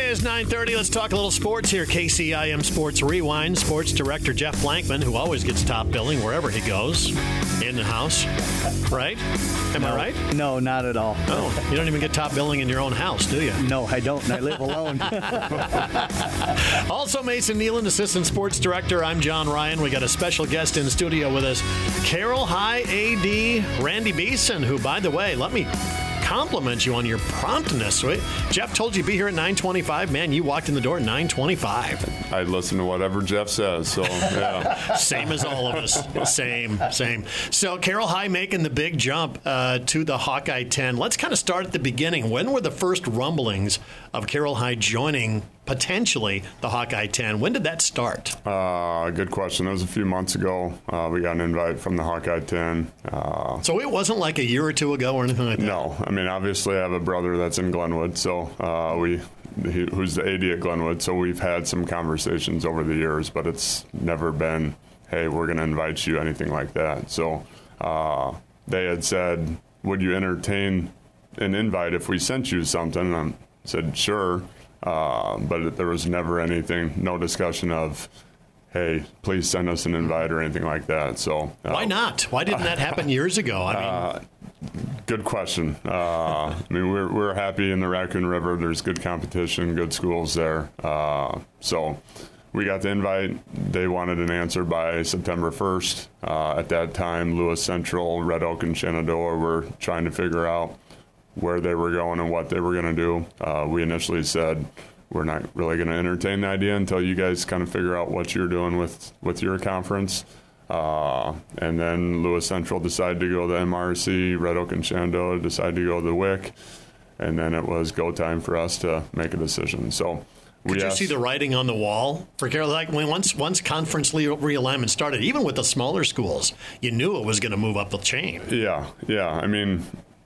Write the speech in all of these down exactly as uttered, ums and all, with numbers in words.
is nine thirty. Let's talk a little sports here. K C I M Sports Rewind. Sports Director Jeff Blankman, who always gets top billing wherever he goes in the house. Right? Am no, I right? No, not at all. Oh, you don't even get top billing in your own house, do you? No, I don't. I live alone. Also, Mason Nealon, Assistant Sports Director. I'm John Ryan. We got a special guest in studio with us, Carroll High A D Randy Beeson, who, by the way, let me compliment you on your promptness. Jeff told you to be here at nine twenty-five. Man, you walked in the door at nine twenty-five. I listen to whatever Jeff says, so yeah. Same as all of us. Same, same. So Carroll High making the big jump uh, to the Hawkeye ten. Let's kind of start at the beginning. When were the first rumblings of Carroll High joining potentially the Hawkeye ten? When did that start? Uh, good question. That was a few months ago. Uh, we got an invite from the Hawkeye ten. Uh, so it wasn't like a year or two ago or anything like that? No. I mean, obviously I have a brother that's in Glenwood, so uh, we he, who's the A D at Glenwood, so we've had some conversations over the years, but it's never been, hey, we're going to invite you, anything like that. So uh, they had said, would you entertain an invite if we sent you something? And I said, sure. Uh, but there was never anything, no discussion of, hey, please send us an invite or anything like that. So uh, why not? Why didn't that happen years ago? I mean, uh, good question. Uh, I mean, we're we're happy in the Raccoon River. There's good competition, good schools there. Uh, so we got the invite. They wanted an answer by September first. Uh, at that time, Lewis Central, Red Oak, and Shenandoah were trying to figure out where they were going and what they were going to do. Uh, we initially said, we're not really going to entertain the idea until you guys kind of figure out what you're doing with, with your conference. Uh, and then Lewis Central decided to go to the M R C, Red Oak and Shenandoah decided to go to the W I C, and then it was go time for us to make a decision. So we Could you asked, see the writing on the wall for Carroll? Like when once once conference realignment started, even with the smaller schools, you knew it was going to move up the chain. Yeah, yeah. I mean,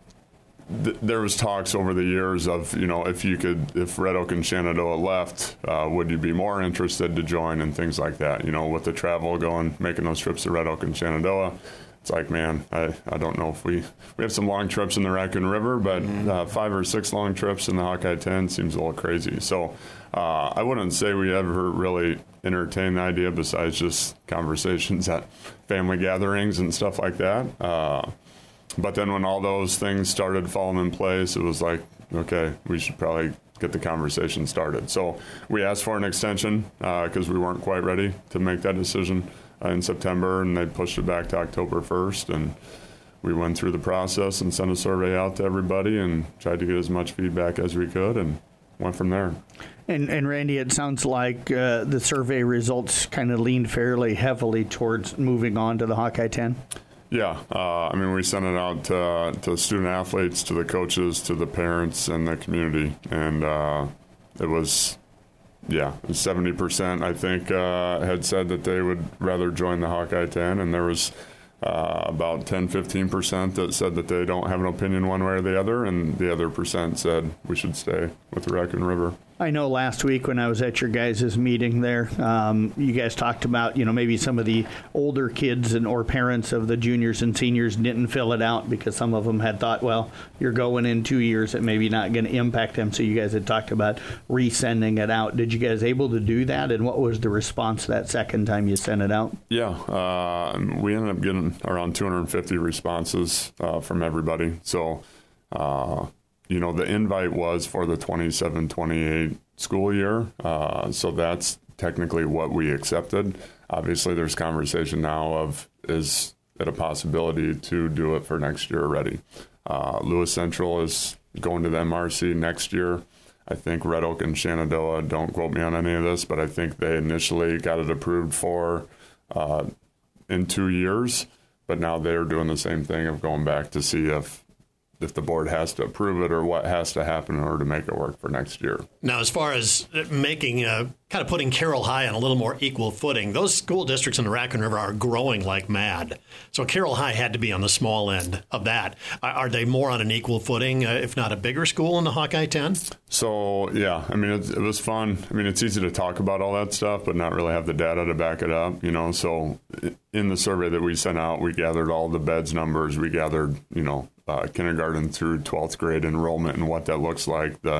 th- there was talks over the years of, you know, if you could, if Red Oak and Shenandoah left, uh, would you be more interested to join and things like that? You know, with the travel going, making those trips to Red Oak and Shenandoah, it's like, man, I, I don't know if we we have some long trips in the Raccoon River, but uh, five or six long trips in the Hawkeye ten seems a little crazy. So uh, I wouldn't say we ever really entertained the idea besides just conversations at family gatherings and stuff like that. Uh, but then when all those things started falling in place, it was like, okay, we should probably get the conversation started. So we asked for an extension because uh, we weren't quite ready to make that decision in September, and they pushed it back to October first, and we went through the process and sent a survey out to everybody and tried to get as much feedback as we could and went from there. And, and Randy, it sounds like uh, the survey results kind of leaned fairly heavily towards moving on to the Hawkeye ten? Yeah. Uh, I mean, we sent it out to, to student athletes, to the coaches, to the parents, and the community, and uh, it was... Yeah, seventy percent, I think, uh, had said that they would rather join the Hawkeye ten, and there was uh, about ten, fifteen percent that said that they don't have an opinion one way or the other, and the other percent said we should stay with the Raccoon River. I know last week when I was at your guys' meeting there, um, you guys talked about, you know, maybe some of the older kids and or parents of the juniors and seniors didn't fill it out because some of them had thought, well, you're going in two years, it may be not going to impact them. So you guys had talked about resending it out. Did you guys able to do that? And what was the response that second time you sent it out? Yeah, uh, we ended up getting around two hundred fifty responses uh, from everybody. So, uh, you know, the invite was for the twenty-seven twenty-eight school year. Uh, so that's technically what we accepted. Obviously, there's conversation now of, is it a possibility to do it for next year already? Uh, Lewis Central is going to the M R C next year. I think Red Oak and Shenandoah, don't quote me on any of this, but I think they initially got it approved for uh, in two years. But now they're doing the same thing of going back to see if if the board has to approve it or what has to happen in order to make it work for next year. Now, as far as making, uh, kind of putting Carroll High on a little more equal footing, those school districts in the Raccoon River are growing like mad. So Carroll High had to be on the small end of that. Are they more on an equal footing, uh, if not a bigger school in the Hawkeye ten? So, yeah, I mean, it, it was fun. I mean, it's easy to talk about all that stuff, but not really have the data to back it up, you know. So in the survey that we sent out, we gathered all the beds numbers. We gathered, you know, uh, kindergarten through twelfth grade enrollment and what that looks like, the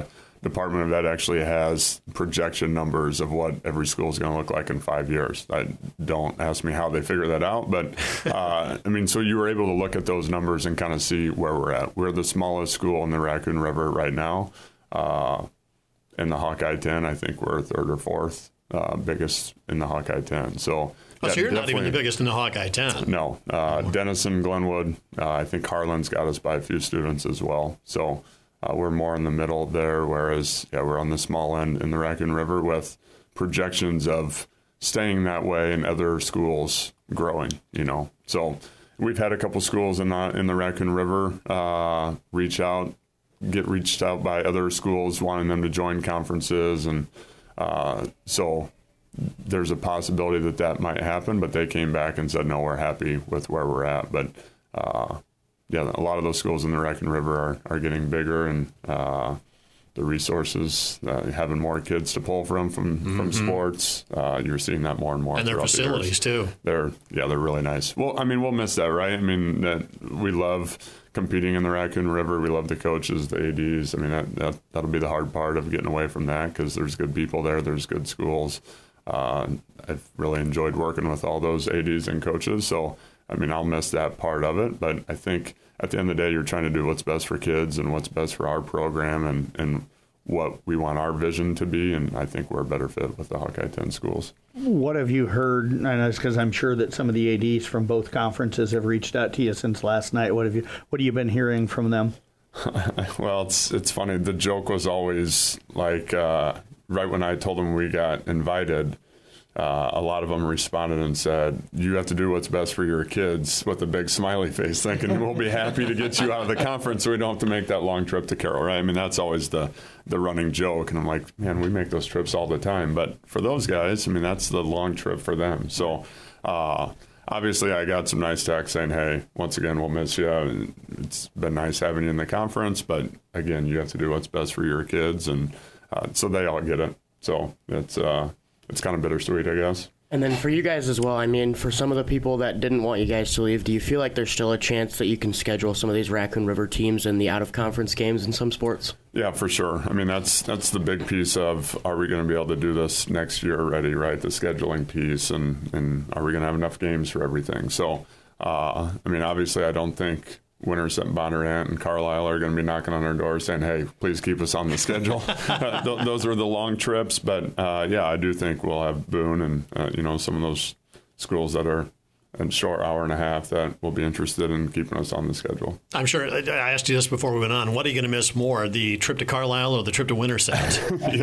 Department of Ed actually has projection numbers of what every school is going to look like in five years. I don't ask me how they figure that out, but uh, I mean, so you were able to look at those numbers and kind of see where we're at. We're the smallest school in the Raccoon River right now. Uh, in the Hawkeye ten, I think we're third or fourth uh, biggest in the Hawkeye ten. So, oh, yeah, so you're not even the biggest in the Hawkeye ten. No. Uh, Denison, Glenwood, uh, I think Harlan's got us by a few students as well. So uh, we're more in the middle there, whereas yeah, we're on the small end in the Raccoon River with projections of staying that way and other schools growing, you know. So we've had a couple schools in the, in the Raccoon River uh, reach out, get reached out by other schools wanting them to join conferences. And uh, so there's a possibility that that might happen, but they came back and said, no, we're happy with where we're at. But uh, yeah, a lot of those schools in the Raccoon River are, are getting bigger, and uh, the resources, uh, having more kids to pull from from, mm-hmm. from sports, uh, you're seeing that more and more. And their facilities the too. They're yeah, they're really nice. Well, I mean, we'll miss that, right? I mean, that we love competing in the Raccoon River. We love the coaches, the A Ds. I mean, that, that that'll be the hard part of getting away from that, because there's good people there. There's good schools. Uh, I've really enjoyed working with all those A Ds and coaches. So, I mean, I'll miss that part of it. But I think at the end of the day, you're trying to do what's best for kids and what's best for our program and, and what we want our vision to be. And I think we're a better fit with the Hawkeye ten schools. What have you heard? And it's because I'm sure that some of the A Ds from both conferences have reached out to you since last night. What have you, what have you been hearing from them? Well, it's it's funny. The joke was always like, uh, right when I told them we got invited, uh, a lot of them responded and said, you have to do what's best for your kids, with a big smiley face, thinking we'll be happy to get you out of the conference so we don't have to make that long trip to Carroll, right? I mean, that's always the, the running joke. And I'm like, man, we make those trips all the time. But for those guys, I mean, that's the long trip for them. So uh, obviously I got some nice texts saying, hey, once again, we'll miss you. It's been nice having you in the conference. But again, you have to do what's best for your kids. And uh, so they all get it. So it's uh, it's kind of bittersweet, I guess. And then for you guys as well, I mean, for some of the people that didn't want you guys to leave, do you feel like there's still a chance that you can schedule some of these Raccoon River teams in the out-of-conference games in some sports? Yeah, for sure. I mean, that's that's the big piece of, are we going to be able to do this next year already, right? The scheduling piece, and, and are we going to have enough games for everything? So, uh, I mean, obviously, I don't think Winterset, Bondurant, and Carlisle are going to be knocking on our door saying, hey, please keep us on the schedule. Those are the long trips. But, uh, yeah, I do think we'll have Boone and, uh, you know, some of those schools that are a short hour and a half that will be interested in keeping us on the schedule. I'm sure. I asked you this before we went on. What are you going to miss more, the trip to Carlisle or the trip to Winterset?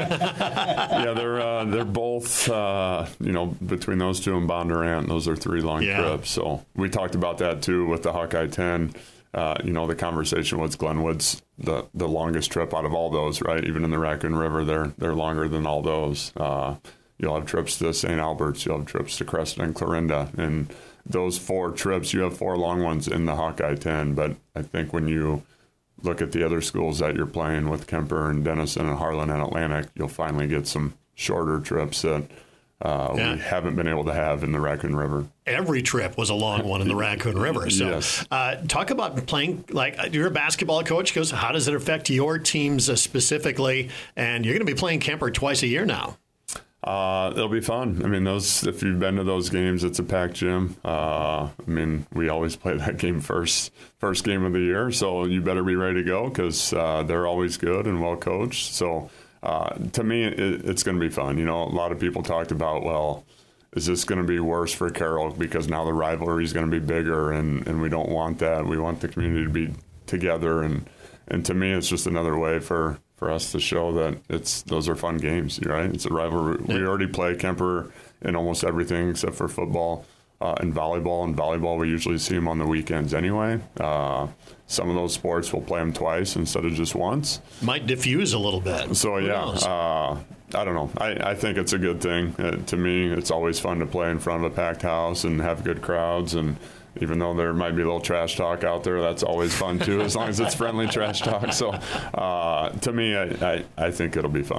yeah. yeah, they're uh, they're both, uh, you know, between those two and Bondurant, those are three long yeah. trips. So we talked about that, too, with the Hawkeye ten. Uh, you know, the conversation was Glenwood's the, the longest trip out of all those, right? Even in the Raccoon River, they're they're longer than all those. Uh, you'll have trips to Saint Albert's, you'll have trips to Creston and Clarinda, and those four trips, you have four long ones in the Hawkeye ten. But I think when you look at the other schools that you're playing with, Kemper and Denison and Harlan and Atlantic, you'll finally get some shorter trips that Uh, yeah. we haven't been able to have in the Raccoon River. Every trip was a long one in the Raccoon River. So, yes. uh, talk about playing, like, you're a basketball coach, because how does it affect your teams uh, specifically? And you're going to be playing Kemper twice a year now. Uh, it'll be fun. I mean, those, if you've been to those games, it's a packed gym. Uh, I mean, we always play that game first, first game of the year. So you better be ready to go, because uh, they're always good and well coached. So, Uh, to me, it, it's going to be fun. You know, a lot of people talked about, well, is this going to be worse for Carroll because now the rivalry is going to be bigger, and, and we don't want that. We want the community to be together. And, and to me, it's just another way for, for us to show that it's those are fun games, right? It's a rivalry. Yeah. We already play Kemper in almost everything except for football uh, and volleyball. And volleyball, we usually see them on the weekends anyway. Uh, some of those sports, we'll play them twice instead of just once. Might diffuse a little bit. So, Who yeah, uh, I don't know. I, I think it's a good thing. Uh, to me, it's always fun to play in front of a packed house and have good crowds. And even though there might be a little trash talk out there, that's always fun, too, as long as it's friendly trash talk. So, uh, to me, I, I, I think it'll be fun.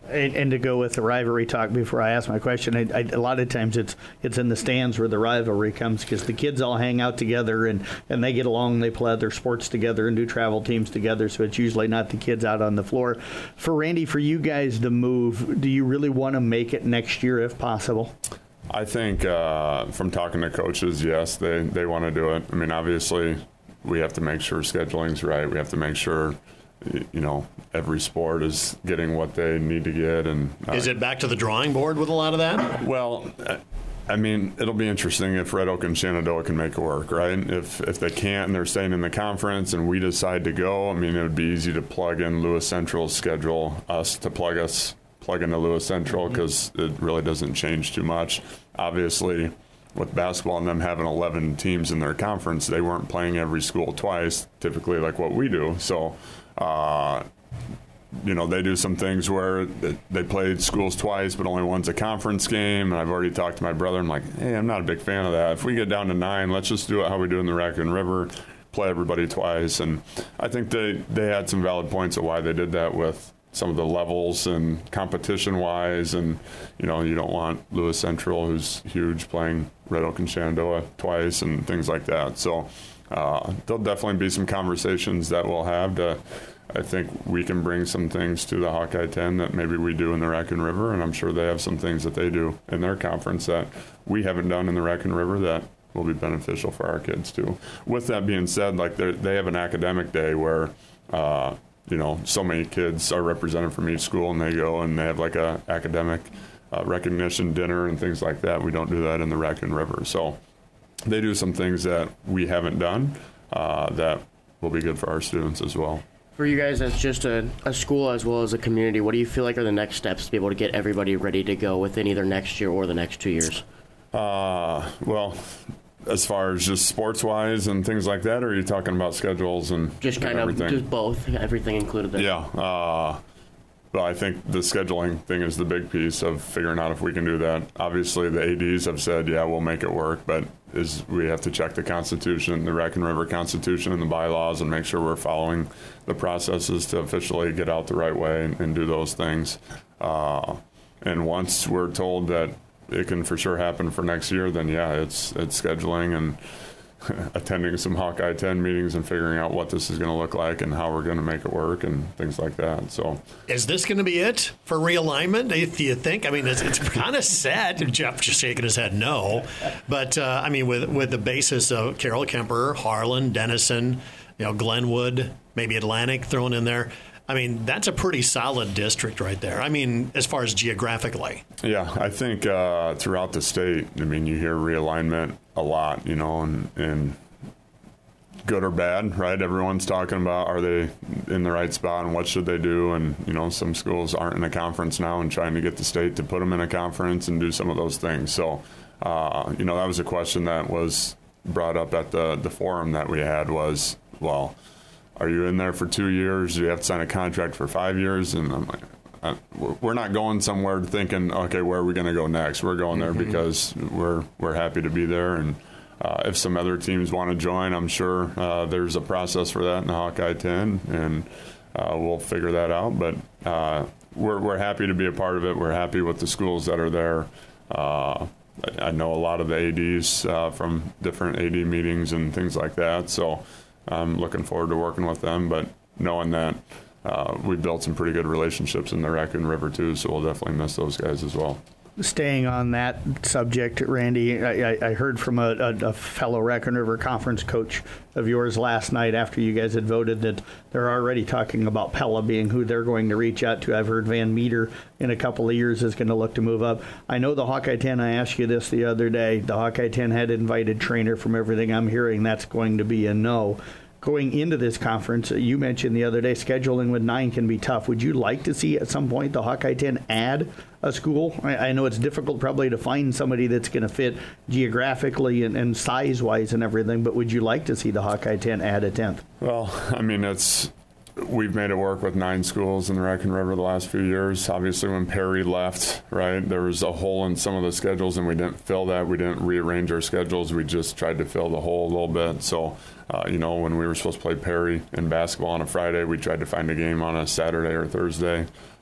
And, and to go with the rivalry talk before I ask my question, I, I, a lot of times it's it's in the stands where the rivalry comes because the kids all hang out together and, and they get along, they play other sports together and do travel teams together, so it's usually not the kids out on the floor. For Randy, for you guys to move, do you really want to make it next year if possible? I think uh, from talking to coaches, yes, they, they want to do it. I mean, obviously, we have to make sure scheduling's right. We have to make sure, you know, every sport is getting what they need to get. And uh, is it back to the drawing board with a lot of that? Well, I mean, it'll be interesting if Red Oak and Shenandoah can make it work, right? If if they can't and they're staying in the conference and we decide to go, I mean, it would be easy to plug in Lewis Central's schedule, us to plug us plug into Lewis Central because mm-hmm. it really doesn't change too much. Obviously, with basketball and them having eleven teams in their conference, they weren't playing every school twice, typically like what we do. So, uh, you know, they do some things where they played schools twice, but only one's a conference game. And I've already talked to my brother. I'm like, hey, I'm not a big fan of that. If we get down to nine, let's just do it how we do in the Raccoon River, play everybody twice. And I think they, they had some valid points of why they did that with some of the levels and competition-wise. And, you know, you don't want Lewis Central, who's huge, playing Red Oak and Shenandoah twice and things like that. So uh, there'll definitely be some conversations that we'll have to – I think we can bring some things to the Hawkeye ten that maybe we do in the Raccoon River, and I'm sure they have some things that they do in their conference that we haven't done in the Raccoon River that will be beneficial for our kids too. With that being said, like they have an academic day where uh, you know so many kids are represented from each school, and they go and they have like a academic uh, recognition dinner and things like that. We don't do that in the Raccoon River, so they do some things that we haven't done uh, that will be good for our students as well. For you guys as just a, a school as well as a community, what do you feel like are the next steps to be able to get everybody ready to go within either next year or the next two years? Uh, well, as far as just sports-wise and things like that, or are you talking about schedules and just kind and of just both, everything included there? Yeah. Uh, well, I think the scheduling thing is the big piece of figuring out if we can do that. Obviously, the A Ds have said, yeah, we'll make it work, but is we have to check the Constitution, the Raccoon River Constitution and the bylaws and make sure we're following the processes to officially get out the right way and, and do those things. Uh, and once we're told that it can for sure happen for next year, then yeah, it's it's scheduling and attending some Hawkeye ten meetings and figuring out what this is going to look like and how we're going to make it work and things like that. So, is this going to be it for realignment? Do you, do you think? I mean, it's, it's kind of sad. Jeff just shaking his head no, but uh, I mean, with with the basis of Carroll Kemper, Harlan, Denison, you know, Glenwood, maybe Atlantic thrown in there. I mean, that's a pretty solid district right there. I mean, as far as geographically. Yeah, I think uh, throughout the state, I mean, you hear realignment a lot, you know, and, and good or bad, right? Everyone's talking about are they in the right spot and what should they do? And, you know, some schools aren't in a conference now and trying to get the state to put them in a conference and do some of those things. So, uh, you know, that was a question that was brought up at the, the forum that we had was, well, are you in there for two years? Do you have to sign a contract for five years? And I'm like, uh, we're not going somewhere thinking, okay, where are we going to go next? We're going there mm-hmm. because we're we're happy to be there. And uh, if some other teams want to join, I'm sure uh, there's a process for that in the Hawkeye ten, and uh, we'll figure that out. But uh, we're we're happy to be a part of it. We're happy with the schools that are there. Uh, I, I know a lot of the A Ds uh, from different A D meetings and things like that. So I'm looking forward to working with them, but knowing that uh, we built some pretty good relationships in the Raccoon River too, so we'll definitely miss those guys as well. Staying on that subject, Randy, I, I heard from a, a, a fellow Raccoon River Conference coach of yours last night after you guys had voted that they're already talking about Pella being who they're going to reach out to. I've heard Van Meter in a couple of years is going to look to move up. I know the Hawkeye ten, I asked you this the other day, the Hawkeye ten had invited trainer. From everything I'm hearing, that's going to be a no. Going into this conference, you mentioned the other day, scheduling with nine can be tough. Would you like to see at some point the Hawkeye ten add a school? I, I know it's difficult probably to find somebody that's going to fit geographically and, and size-wise and everything, but would you like to see the Hawkeye ten add a tenth? Well, I mean, it's we've made it work with nine schools in the Raccoon River the last few years. Obviously, when Perry left, right, there was a hole in some of the schedules, and we didn't fill that. We didn't rearrange our schedules. We just tried to fill the hole a little bit. So, uh, you know, when we were supposed to play Perry in basketball on a Friday, we tried to find a game on a Saturday or Thursday.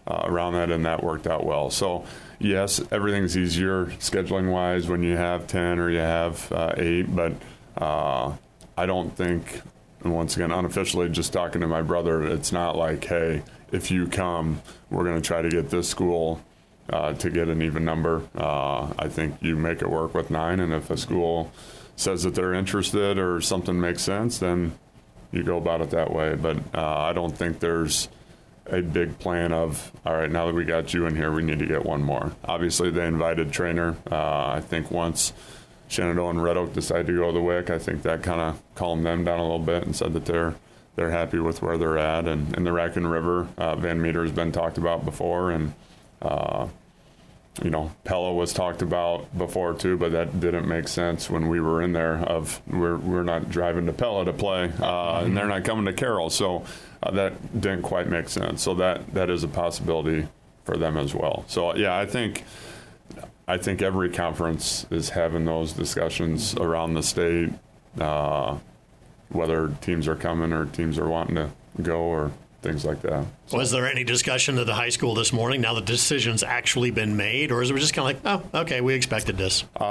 uh, around that, and that worked out well. So, yes, everything's easier scheduling-wise when you have ten or you have uh, eight, but uh, I don't think, and once again, unofficially, just talking to my brother, it's not like, hey, if you come, we're going to try to get this school uh, to get an even number. Uh, I think you make it work with nine, and if a school says that they're interested or something makes sense, then you go about it that way. But uh, I don't think there's a big plan of, all right, now that we got you in here, we need to get one more. Obviously, they invited Trainer. Uh, I think once Shenandoah and Red Oak decided to go to the W I C, I think that kind of calmed them down a little bit and said that they're they're happy with where they're at. And in the Raccoon River, uh, Van Meter has been talked about before, and uh, you know, Pella was talked about before too, but that didn't make sense when we were in there. Of we're we're not driving to Pella to play, uh, and they're not coming to Carroll, so uh, that didn't quite make sense. So that that is a possibility for them as well. So yeah, I think I think every conference is having those discussions around the state, uh, whether teams are coming or teams are wanting to go or things like that. So. Was there any discussion at the high school this morning now the decision's actually been made, or is it just kind of like, oh, okay, we expected this? Uh,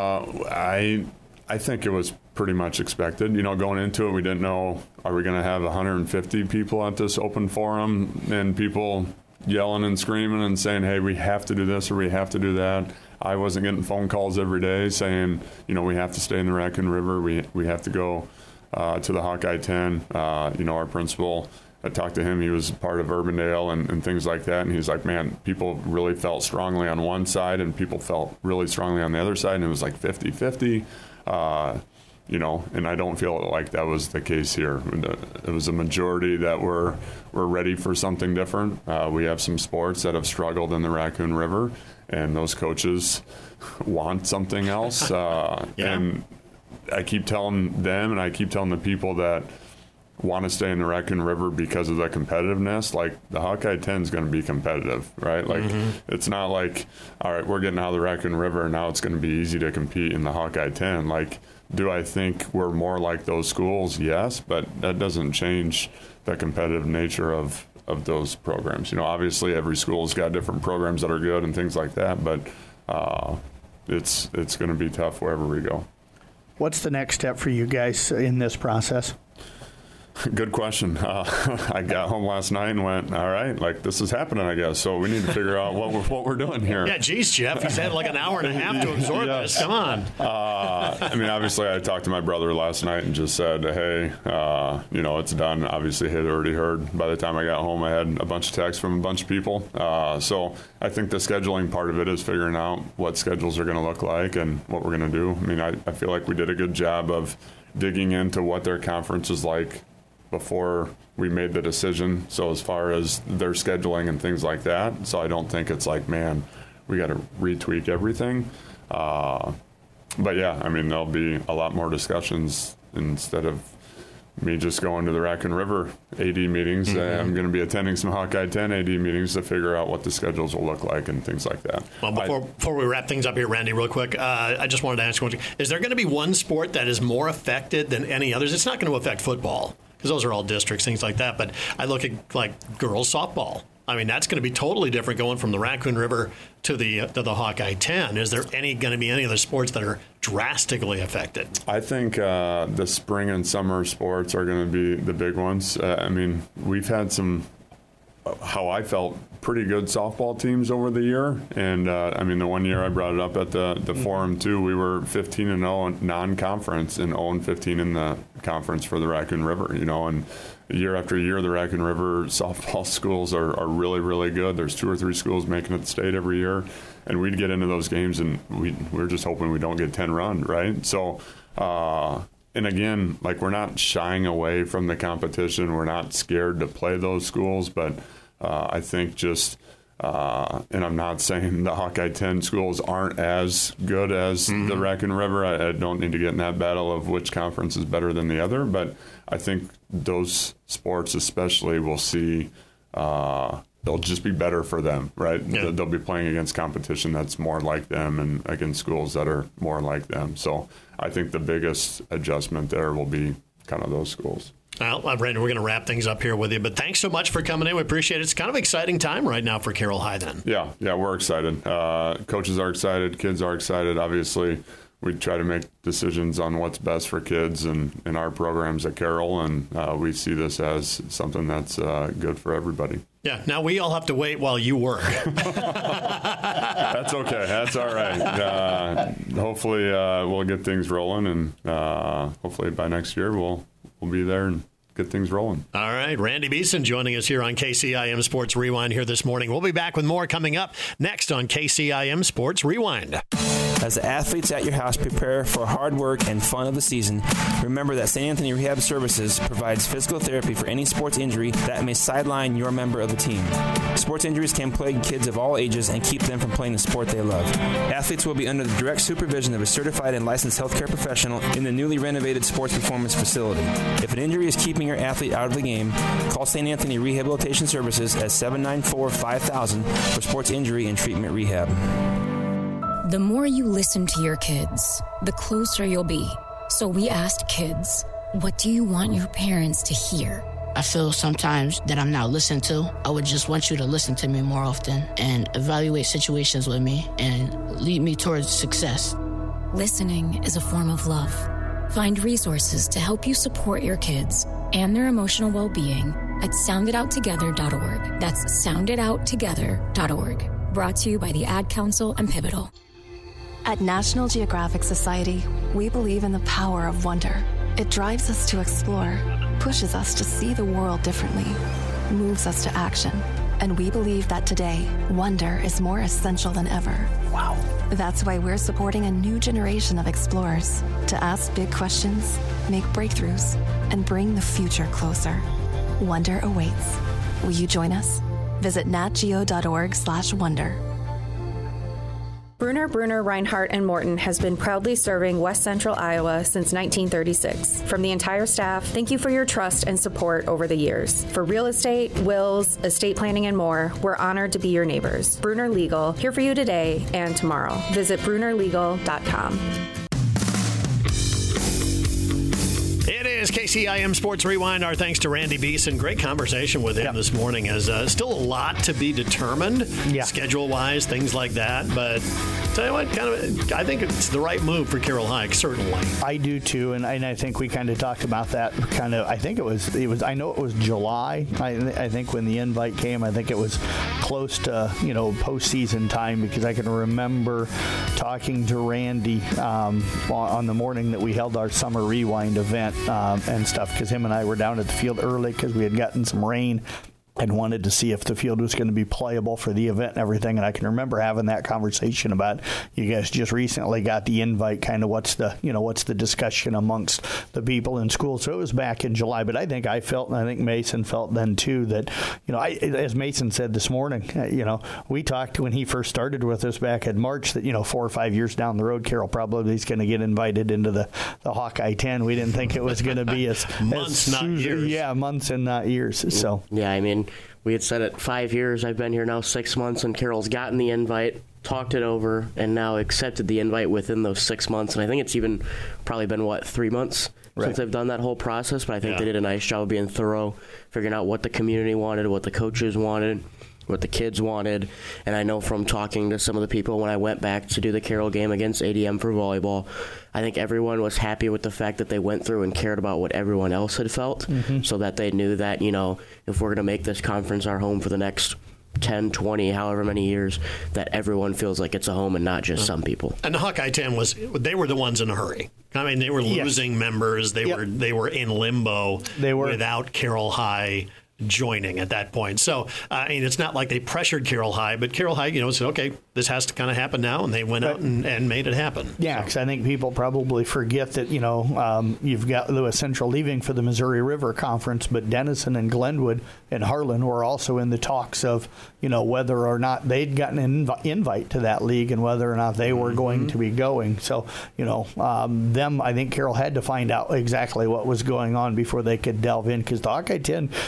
I I think it was pretty much expected. You know, going into it, we didn't know, are we going to have one hundred fifty people at this open forum and people yelling and screaming and saying, hey, we have to do this or we have to do that. I wasn't getting phone calls every day saying, you know, we have to stay in the Raccoon River. We, we have to go uh, to the Hawkeye ten. Uh, you know, our principal, I talked to him. He was part of Urbandale and, and things like that. And he's like, man, people really felt strongly on one side and people felt really strongly on the other side. And it was like fifty-fifty, uh, you know, and I don't feel like that was the case here. It was a majority that were, were ready for something different. Uh, we have some sports that have struggled in the Raccoon River, and those coaches want something else. Uh, yeah. And I keep telling them and I keep telling the people that want to stay in the Raccoon River because of the competitiveness, like the Hawkeye ten is going to be competitive, right? Like mm-hmm. It's not like, all right, we're getting out of the Raccoon River and now it's going to be easy to compete in the Hawkeye ten. Like, do I think we're more like those schools? Yes, but that doesn't change the competitive nature of, of those programs. You know, obviously every school's got different programs that are good and things like that, but uh, it's it's going to be tough wherever we go. What's the next step for you guys in this process? Good question. Uh, I got home last night and went, all right, like this is happening, I guess. So we need to figure out what we're, what we're doing here. Yeah, geez, Jeff, he's had like an hour and a half to absorb yeah. this. Come on. Uh, I mean, obviously, I talked to my brother last night and just said, hey, uh, you know, it's done. Obviously, he had already heard. By the time I got home, I had a bunch of texts from a bunch of people. Uh, so I think the scheduling part of it is figuring out what schedules are going to look like and what we're going to do. I mean, I, I feel like we did a good job of digging into what their conference is like before we made the decision. So as far as their scheduling and things like that, so I don't think it's like, man, we got to retweak everything. Uh, but yeah, I mean, there'll be a lot more discussions instead of me just going to the Raccoon River A D meetings. Mm-hmm. I'm going to be attending some Hawkeye ten A D meetings to figure out what the schedules will look like and things like that. Well, before I, before we wrap things up here, Randy, real quick, uh, I just wanted to ask you one thing. Is there going to be one sport that is more affected than any others? It's not going to affect football, because those are all districts, things like that. But I look at like girls softball. I mean, that's going to be totally different going from the Raccoon River to the uh, to the Hawkeye ten. Is there any going to be any other sports that are drastically affected? I think uh, the spring and summer sports are going to be the big ones. Uh, I mean, we've had some, how I felt, pretty good softball teams over the year. And, uh, I mean, the one year I brought it up at the, the mm-hmm. forum, too, we were fifteen and oh non-conference and oh and fifteen in the conference for the Raccoon River, you know, and year after year, the Raccoon River softball schools are, are really, really good. There's two or three schools making it the state every year, and we'd get into those games, and we, we're just hoping we don't get ten run, right? So, uh, and again, like, we're not shying away from the competition. We're not scared to play those schools, but uh, I think just Uh, and I'm not saying the Hawkeye ten schools aren't as good as mm-hmm. the Raccoon River. I, I don't need to get in that battle of which conference is better than the other, but I think those sports especially will see uh, they'll just be better for them, right? Yeah. They'll be playing against competition that's more like them and against schools that are more like them. So I think the biggest adjustment there will be kind of those schools. Well, uh, Brandon, we're going to wrap things up here with you, but thanks so much for coming in. We appreciate it. It's kind of an exciting time right now for Carroll High then. Yeah, yeah, we're excited. Uh, coaches are excited. Kids are excited. Obviously, we try to make decisions on what's best for kids and in our programs at Carroll, and uh, we see this as something that's uh, good for everybody. Yeah, now we all have to wait while you work. That's okay. That's all right. Uh, hopefully, uh, we'll get things rolling, and uh, hopefully by next year we'll we'll be there and get things rolling. All right. Randy Beeson joining us here on K C I M Sports Rewind here this morning. We'll be back with more coming up next on K C I M Sports Rewind. As the athletes at your house prepare for hard work and fun of the season, remember that Saint Anthony Rehab Services provides physical therapy for any sports injury that may sideline your member of the team. Sports injuries can plague kids of all ages and keep them from playing the sport they love. Athletes will be under the direct supervision of a certified and licensed healthcare professional in the newly renovated sports performance facility. If an injury is keeping your athlete out of the game, call Saint Anthony Rehabilitation Services at seven nine four, five thousand for sports injury and treatment rehab. The more you listen to your kids, the closer you'll be. So we asked kids, what do you want your parents to hear? I feel sometimes that I'm not listened to. I would just want you to listen to me more often and evaluate situations with me and lead me towards success. Listening is a form of love. Find resources to help you support your kids and their emotional well-being at sound it out together dot org. That's sound it out together dot org. Brought to you by the Ad Council and Pivotal. At National Geographic Society, we believe in the power of wonder. It drives us to explore, pushes us to see the world differently, moves us to action. And we believe that today, wonder is more essential than ever. Wow. That's why we're supporting a new generation of explorers to ask big questions, make breakthroughs, and bring the future closer. Wonder awaits. Will you join us? Visit natgeo dot org slash wonder. Bruner, Bruner, Reinhardt, and Morton has been proudly serving West Central Iowa since nineteen thirty-six. From the entire staff, thank you for your trust and support over the years. For real estate, wills, estate planning, and more, we're honored to be your neighbors. Bruner Legal, here for you today and tomorrow. Visit bruner legal dot com. It is K C I M Sports Rewind. Our thanks to Randy Beeson. Great conversation with him yep. this morning. As uh, still a lot to be determined, yeah. schedule-wise, things like that. But tell you what, kind of, I think it's the right move for Carroll High, certainly. I do too, and, and I think we kind of talked about that. Kind of, I think it was, it was. I know it was July. I, I think when the invite came, I think it was close to you know postseason time because I can remember talking to Randy um, on the morning that we held our summer rewind event. Um, and stuff because him and I were down at the field early because we had gotten some rain and wanted to see if the field was going to be playable for the event and everything. And I can remember having that conversation about you guys just recently got the invite, kind of what's the, you know, what's the discussion amongst the people in school. So it was back in July, but I think I felt, and I think Mason felt then too, that, you know, I, as Mason said this morning, you know, we talked when he first started with us back in March that, you know, four or five years down the road, Carroll probably is going to get invited into the, the Hawkeye ten. We didn't think it was going to be as months, as, not years. Yeah, months and not years. So, yeah, I mean, we had said it five years. I've been here now six months, and Carroll's gotten the invite, talked it over, and now accepted the invite within those six months. And I think it's even probably been, what, three months right. since I've done that whole process. But I think yeah. they did a nice job of being thorough, figuring out what the community wanted, what the coaches wanted, what the kids wanted. And I know from talking to some of the people when I went back to do the Carroll game against A D M for volleyball, I think everyone was happy with the fact that they went through and cared about what everyone else had felt, mm-hmm. so that they knew that, you know, if we're going to make this conference our home for the next ten, twenty, however many years, that everyone feels like it's a home and not just mm-hmm. some people. And the Hawkeye ten was, they were the ones in a hurry. I mean, they were losing yes. members. They yep. were they were in limbo they were. without Carroll High joining at that point. So, uh, I mean, it's not like they pressured Carroll High, but Carroll High, you know, said, okay, this has to kind of happen now, and they went out and, and made it happen. Yeah, because so. I think people probably forget that, you know, um, you've got Lewis Central leaving for the Missouri River Conference, but Denison and Glenwood and Harlan were also in the talks of, you know, whether or not they'd gotten an inv- invite to that league and whether or not they were mm-hmm. going to be going. So, you know, um, them, I think Carroll had to find out exactly what was going on before they could delve in, because the Hawkeye ten was in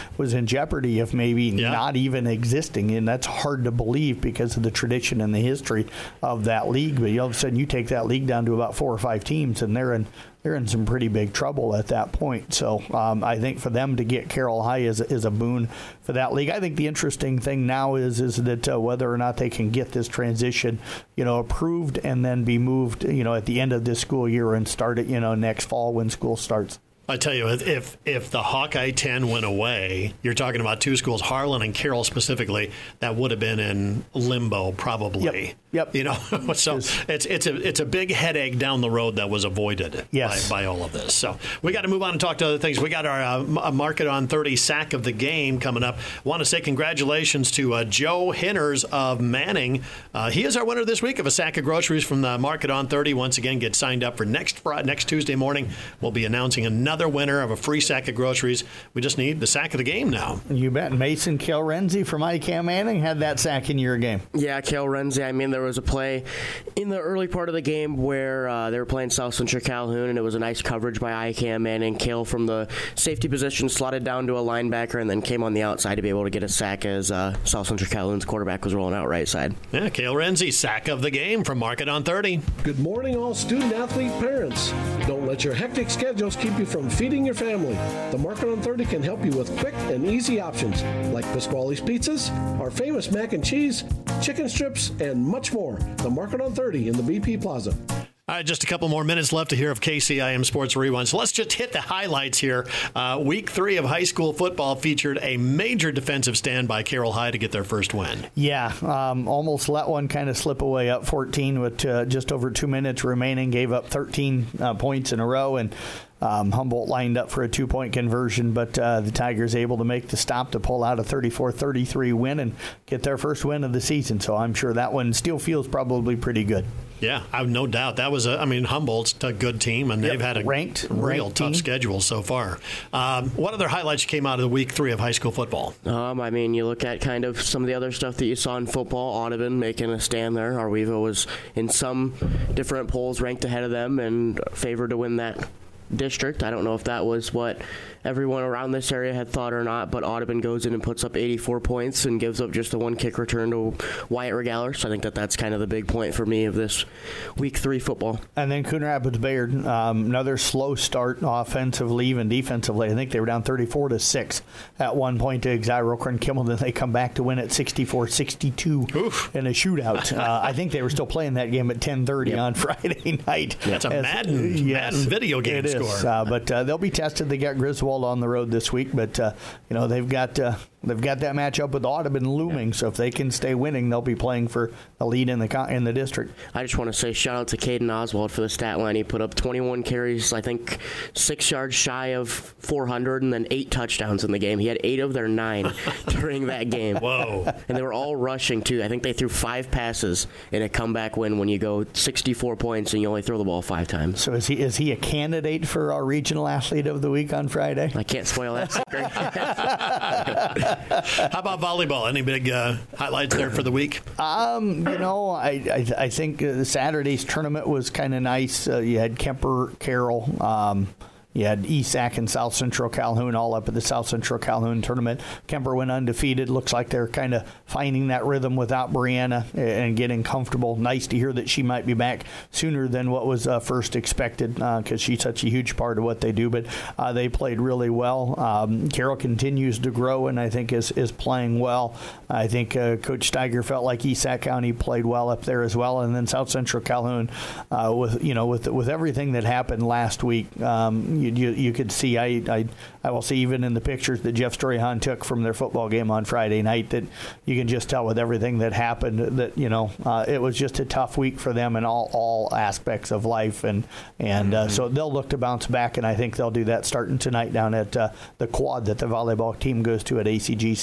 in jeopardy of maybe yeah. not even existing, and that's hard to believe because of the tradition and the history of that league. But all of a sudden, you take that league down to about four or five teams, and they're in they're in some pretty big trouble at that point. So um, I think for them to get Carroll High is is a boon for that league. I think the interesting thing now is is that uh, whether or not they can get this transition, you know, approved and then be moved, you know, at the end of this school year and start it, you know, next fall when school starts. I tell you, if if the Hawkeye ten went away, you're talking about two schools, Harlan and Carroll specifically, that would have been in limbo probably. Yep. Yep. You know, so it's it's a it's a big headache down the road that was avoided yes. by, by all of this. So we got to move on and talk to other things. We got our uh, Market on thirty sack of the game coming up. Want to say congratulations to uh, Joe Hinners of Manning. Uh, he is our winner this week of a sack of groceries from the Market on thirty. Once again, get signed up for next Friday, next Tuesday morning. We'll be announcing another winner of a free sack of groceries. We just need the sack of the game now. You bet. Mason Kilrenzi from I C A M Manning had that sack in your game. Yeah, Kilrenzi. I mean, there was a play in the early part of the game where uh, they were playing South Central Calhoun, and it was a nice coverage by I C A M Manning. Kale from the safety position slotted down to a linebacker and then came on the outside to be able to get a sack as uh, South Central Calhoun's quarterback was rolling out right side. Yeah, Cale Renzi, sack of the game from Market on thirty. Good morning, all student-athlete parents. Don't let your hectic schedules keep you from feeding your family. The Market on thirty can help you with quick and easy options like Pasquale's Pizzas, our famous mac and cheese, chicken strips, and much more. The Market on thirty in the B P Plaza. All right, just a couple more minutes left to hear of K C I M Sports Rewind. So let's just hit the highlights here. Uh, week three of high school football featured a major defensive stand by Carroll High to get their first win. Yeah, um, almost let one kind of slip away, up fourteen with uh, just over two minutes remaining, gave up thirteen uh, points in a row, and Um, Humboldt lined up for a two-point conversion, but uh, the Tigers able to make the stop to pull out a thirty-four thirty-three win and get their first win of the season. So I'm sure that one still feels probably pretty good. Yeah, I have no doubt. That was a, I mean, Humboldt's a good team, and yep. they've had a ranked, real ranked tough team. schedule so far. Um, what other highlights came out of the week three of high school football? Um, I mean, you look at kind of some of the other stuff that you saw in football. Audubon making a stand there. Arwevo was in some different polls ranked ahead of them and favored to win that district. I don't know if that was what everyone around this area had thought or not, but Audubon goes in and puts up eighty-four points and gives up just the one kick return to Wyatt Regaler. So I think that that's kind of the big point for me of this week three football. And then Coon Rapids Bayard, um, another slow start offensively and defensively. I think they were down thirty-four to six at one point to Xyro and Kimmel. Then they come back to win at sixty-four sixty-two in a shootout. uh, I think they were still playing that game at ten thirty yep. on Friday night. That's a As, Madden, yes, Madden video game it score. Is. Uh, but uh, they'll be tested. They got Griswold on the road this week, but uh, you know they've got uh, they've got that matchup with Audubon looming. So if they can stay winning, they'll be playing for a lead in the in the district. I just want to say shout out to Caden Oswald for the stat line. He put up twenty-one carries, I think six yards shy of four hundred, and then eight touchdowns in the game. He had eight of their nine during that game. Whoa! And they were all rushing too. I think they threw five passes in a comeback win when you go sixty-four points and you only throw the ball five times. So is he is he a candidate for our regional athlete of the week on Friday? I can't spoil that secret. How about volleyball? Any big uh, highlights there for the week? Um, you know, I I, I think uh, Saturday's tournament was kind of nice. Uh, you had Kemper, Carroll. Um, You had E S A C and South Central Calhoun all up at the South Central Calhoun tournament. Kemper went undefeated. Looks like they're kind of finding that rhythm without Brianna and getting comfortable. Nice to hear that she might be back sooner than what was uh, first expected because uh, she's such a huge part of what they do. But uh, they played really well. Um, Carroll continues to grow and I think is, is playing well. I think uh, Coach Steiger felt like E S A C County played well up there as well. And then South Central Calhoun, uh, with you know with with everything that happened last week, um, You, you, you could see, I, I I will see even in the pictures that Jeff Storyhan took from their football game on Friday night that you can just tell with everything that happened that, you know, uh, it was just a tough week for them in all, all aspects of life. And, and uh, so they'll look to bounce back, and I think they'll do that starting tonight down at uh, the quad that the volleyball team goes to at A C G C.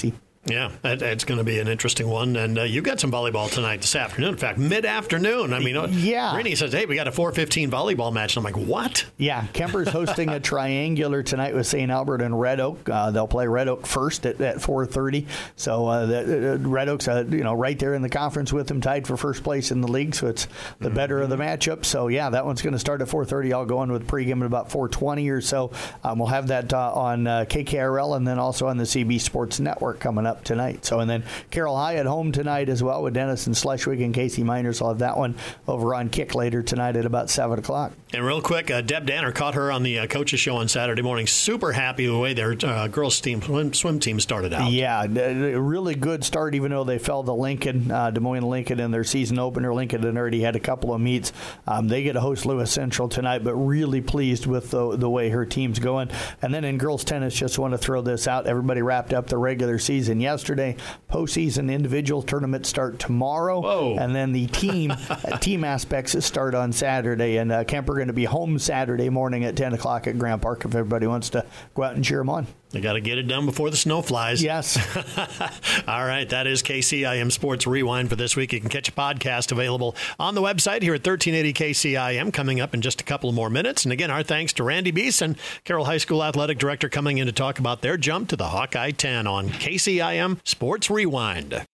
Yeah, that, that's going to be an interesting one. And uh, you got some volleyball tonight this afternoon. In fact, mid-afternoon. I mean, yeah. Rennie says, hey, we got a four fifteen volleyball match. And I'm like, what? Yeah, Kemper's hosting a triangular tonight with Saint Albert and Red Oak. Uh, they'll play Red Oak first at, at four thirty. So uh, the, uh, Red Oak's uh, you know right there in the conference with them, tied for first place in the league. So it's the mm-hmm. better of the matchup. So, yeah, that one's going to start at four thirty. I'll go in with pregame at about four twenty or so. Um, we'll have that uh, on uh, K K R L and then also on the C B Sports Network coming up tonight. So, and then Carroll High at home tonight as well with Denison Schleswig and Casey Miners. I'll have that one over on Kick later tonight at about seven o'clock. And real quick, uh, Deb Danner caught her on the uh, coaches show on Saturday morning. Super happy with the way their uh, girls team swim, swim team started out. Yeah, a really good start, even though they fell to Lincoln, uh, Des Moines Lincoln in their season opener. Lincoln had already had a couple of meets. Um, they get to host Lewis Central tonight, but really pleased with the, the way her team's going. And then in girls tennis, just want to throw this out. Everybody wrapped up the regular season yesterday. Postseason individual tournaments start tomorrow. Whoa. And then the team team aspects start on Saturday. And uh, Kemper going to be home Saturday morning at ten o'clock at Grant Park if everybody wants to go out and cheer them on. They got to get it done before the snow flies. Yes. All right. That is K C I M Sports Rewind for this week. You can catch a podcast available on the website here at thirteen eighty K C I M coming up in just a couple more minutes. And again, our thanks to Randy Beeson, Carroll High School Athletic Director, coming in to talk about their jump to the Hawkeye ten on K C I M Sports Rewind.